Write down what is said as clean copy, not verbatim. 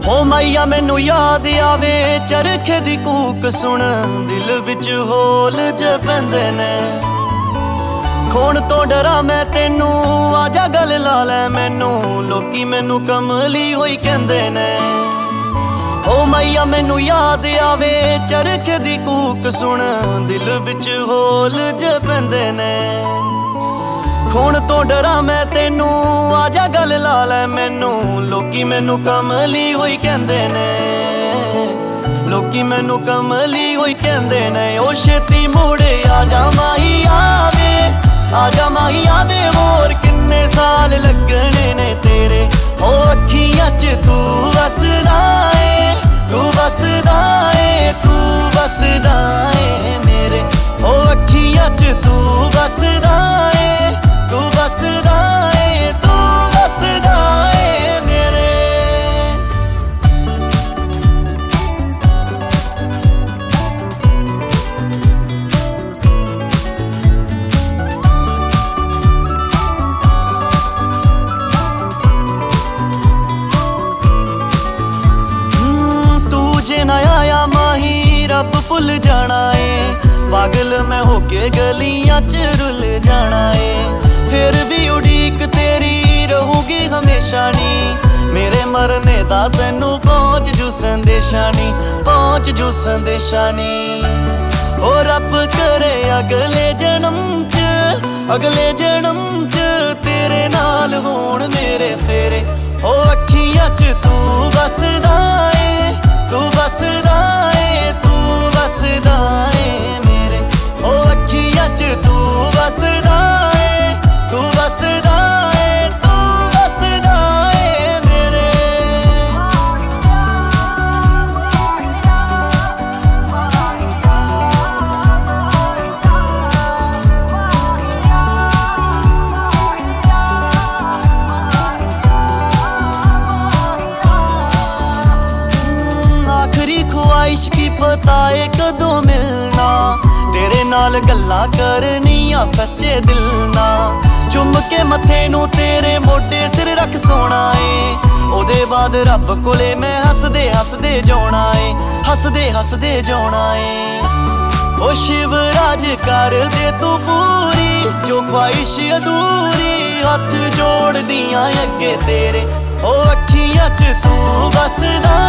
ਹੋ ਮਾਈਆ ਮੈਨੂੰ ਯਾਦ ਆਵੇ ਚਰਖੇ ਦੀ ਕੂਕ ਸੁਣ, ਦਿਲ ਵਿੱਚ ਹੋਲ ਜ ਪੈਂਦੇ ਨੇ। ਖੋਣ ਤੋਂ ਡਰਾਂ ਮੈਂ ਤੈਨੂੰ, ਆਜਾ ਗੱਲ ਲਾ ਲੈ ਮੈਨੂੰ, ਲੋਕੀ ਮੈਨੂੰ ਕਮਲੀ ਹੋਈ ਕਹਿੰਦੇ ਨੇ। ਹੋ ਮਾਈਆ ਮੈਨੂੰ ਯਾਦ ਆਵੇ ਚਰਖੇ ਦੀ ਕੂਕ ਸੁਣ, ਦਿਲ ਵਿੱਚ ਹੋਲ ਜ ਪੈਂਦੇ ਨੇ। ਖੋਣ ਤੋਂ ਡਰਾਂ ਮੈਂ ਤੈਨੂੰ, ਆਜਾ ਗੱਲ ਲਾ ਲੈ ਮੈਨੂੰ, ਲੋਕੀ ਮੈਨੂੰ ਕਮਲੀ ਹੋਈ ਕਹਿੰਦੇ ਨੇ। ਲੋਕੀ ਮੈਨੂੰ ਕਮਲੀ ਹੋਈ ਕਹਿੰਦੇ ਨੇ। ਉਹ ਛੇਤੀ ਮੋੜੇ ਆਜਾ ਮਾਹੀ ਆਵੇ, ਆਜਾ ਮਾਹੀ ਆਵੇ, ਹੋਰ ਕਿੰਨੇ ਸਾਲ ਲੱਗਣੇ ਨੇ ਤੇਰੇ। ਉਹ ਅੱਖੀਆਂ 'ਚ ਤੂੰ ਵਸਦਾ ਏ, ਤੂੰ ਵਸਦਾ ਏ, ਤੂੰ ਵਸਦਾ ਏ ਮੇਰੇ। ਉਹ ਅੱਖੀਆਂ 'ਚ ਤੂੰ ਵਸਦਾ ਏ, ਤੂੰ ਵਸਦਾ ਏ, ਤੂੰ ਵਸਦਾ ਏ ਮੇਰੇ। ਤੂੰ ਜੇ ਨਾ ਆਇਆ ਮਾਹੀ ਰੱਬ ਭੁੱਲ ਜਾਣਾ ਏ, ਪਾਗਲ ਮੈਂ ਹੋ ਕੇ ਗਲੀਆਂ 'ਚ ਰੁੱਲ ਜਾਣਾ ਏ। ਫਿਰ ਵੀ ਉਡੀਕ ਤੇਰੀ ਰਹੂਗੀ ਹਮੇਸ਼ਾ ਨੀ, ਮੇਰੇ ਮਰਨੇ ਦਾ ਤੈਨੂੰ ਪਹੁੰਚ ਜੂ ਸੰਦੇਸ਼ਾ ਨੀ, ਪਹੁੰਚ ਜੂ ਸੰਦੇਸ਼ਾ ਨੀ। ਉਹ ਰੱਬ ਕਰੇ ਅਗਲੇ ਜਨਮ 'ਚ, ਅਗਲੇ ਜਨਮ 'ਚ ਤੇਰੇ ਨਾਲ ਹੋਣ ਮੇਰੇ ਫੇਰੇ। ਉਹ ਅੱਖੀਆਂ 'ਚ ਤੂੰ ਵਸਦਾ ਏ, ਤੂੰ ਵਸਦਾ ਏ, ਤੂੰ ਵਸਦਾ ਏ ਮੇਰੇ। ਉਹ ਅੱਖੀਆਂ 'ਚ ਤੂੰ ਵਸਦਾ ਏ, ਤੂੰ ਵਸਦਾ ਏ, ਤੂੰ ਵਸਦਾ ਏ ਮੇਰੇ। ਆਖਰੀ ख्वाहिश ਕੀ ਪਤਾ ਏ ਕਦੋਂ ਮਿਲਣਾ, ਤੇਰੇ ਨਾਲ ਗੱਲਾਂ ਕਰਨੀਆਂ ਸੱਚੇ ਦਿਲ ਨਾਲ। ਚੁੰਮ ਕੇ ਮੱਥੇ ਨੂੰ ਤੇਰੇ ਮੋਢੇ ਸਿਰ ਰੱਖ ਸੋਣਾ ਏ, ਉਹਦੇ ਬਾਅਦ ਰੱਬ ਕੋਲੇ ਮੈਂ ਹੱਸਦੇ ਹੱਸਦੇ ਜਾਣਾ ਏ, ਹੱਸਦੇ ਹੱਸਦੇ ਜਾਣਾ ਏ। ਉਹ ਸ਼ਿਵਰਾਜ ਕਰ ਦੇ ਤੂੰ ਪੂਰੀ ਜੋ ख्वाहिश ਅਧੂਰੀ, ਹੱਥ ਜੋੜਦੀਆਂ ਅੱਗੇ ਤੇਰੇ। ਉਹ ਅੱਖੀਆਂ 'ਚ ਤੂੰ ਵਸਦਾ